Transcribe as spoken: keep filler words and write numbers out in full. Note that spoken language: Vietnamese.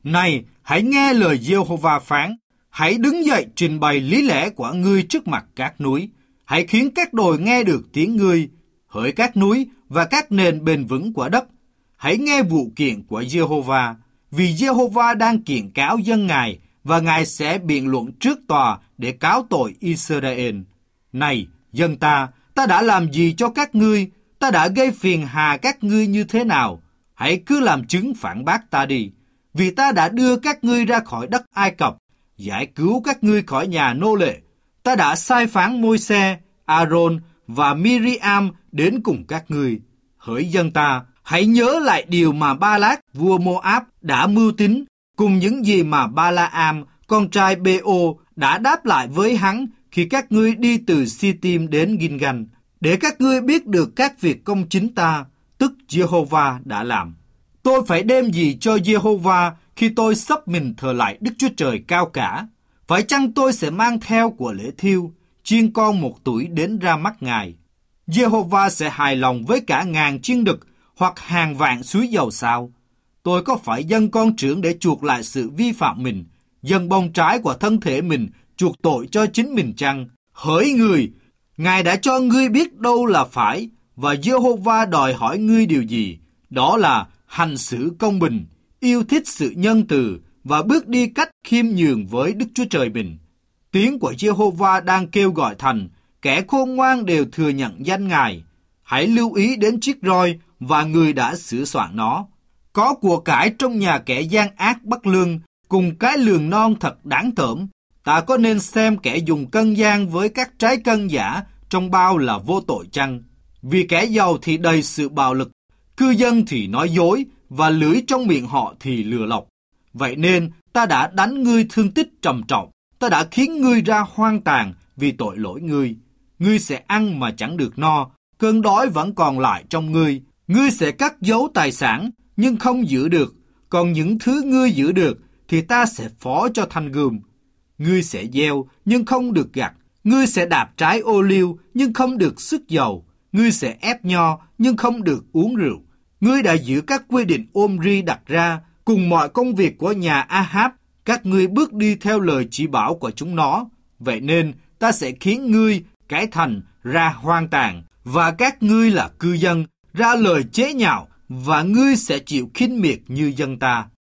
Này, hãy nghe lời Giê-hô-va phán. Hãy đứng dậy trình bày lý lẽ của ngươi trước mặt các núi. Hãy khiến các đồi nghe được tiếng ngươi, hỡi các núi và các nền bền vững của đất. Hãy nghe vụ kiện của Giê-hô-va, vì Giê-hô-va đang kiện cáo dân Ngài, và Ngài sẽ biện luận trước tòa để cáo tội Israel. Này, dân ta, ta đã làm gì cho các ngươi? Ta đã gây phiền hà các ngươi như thế nào? Hãy cứ làm chứng phản bác ta đi. Vì ta đã đưa các ngươi ra khỏi đất Ai Cập, giải cứu các ngươi khỏi nhà nô lệ. Ta đã sai phán Môi-se, A-rôn và Mi-ri-am đến cùng các ngươi. Hỡi dân ta, hãy nhớ lại điều mà Ba-lát, vua Mô-áp, đã mưu tính, cùng những gì mà Ba-la-am, con trai Bê-ô, đã đáp lại với hắn khi các ngươi đi từ Si-tim đến Gin-ganh, để các ngươi biết được các việc công chính ta, tức Giê-hô-va đã làm. Tôi phải đem gì cho Giê-hô-va khi tôi xấp mình thờ lại Đức Chúa Trời cao cả? Phải chăng tôi sẽ mang theo của lễ thiêu, chiên con một tuổi đến ra mắt Ngài? Giê-hô-va sẽ hài lòng với cả ngàn chiên đực hoặc hàng vạn suối dầu sao? Tôi có phải dâng con trưởng để chuộc lại sự vi phạm mình, dâng bông trái của thân thể mình chuộc tội cho chính mình chăng? Hỡi người, Ngài đã cho ngươi biết đâu là phải, và Giê-hô-va đòi hỏi ngươi điều gì? Đó là hành xử công bình, yêu thích sự nhân từ và bước đi cách khiêm nhường với Đức Chúa Trời mình. Tiếng của Giê-hô-va đang kêu gọi thành, kẻ khôn ngoan đều thừa nhận danh Ngài. Hãy lưu ý đến chiếc roi và người đã sửa soạn nó. Có của cải trong nhà kẻ gian ác bất lương, cùng cái lường non thật đáng tởm. Ta có nên xem kẻ dùng cân gian với các trái cân giả trong bao là vô tội chăng? Vì kẻ giàu thì đầy sự bạo lực, cư dân thì nói dối, và lưỡi trong miệng họ thì lừa lọc. Vậy nên ta đã đánh ngươi thương tích trầm trọng, ta đã khiến ngươi ra hoang tàn vì tội lỗi ngươi. Ngươi sẽ ăn mà chẳng được no, cơn đói vẫn còn lại trong ngươi. Ngươi sẽ cắt giấu tài sản, nhưng không giữ được, còn những thứ ngươi giữ được thì ta sẽ phó cho thanh gươm. Ngươi sẽ gieo, nhưng không được gặt. Ngươi sẽ đạp trái ô liu, nhưng không được sức dầu. Ngươi sẽ ép nho, nhưng không được uống rượu. Ngươi đã giữ các quy định Ôm-ri đặt ra, cùng mọi công việc của nhà A-háp. Các ngươi bước đi theo lời chỉ bảo của chúng nó. Vậy nên ta sẽ khiến ngươi, cái thành, ra hoang tàn, và các ngươi là cư dân, ra lời chế nhạo, và ngươi sẽ chịu khinh miệt như dân ta.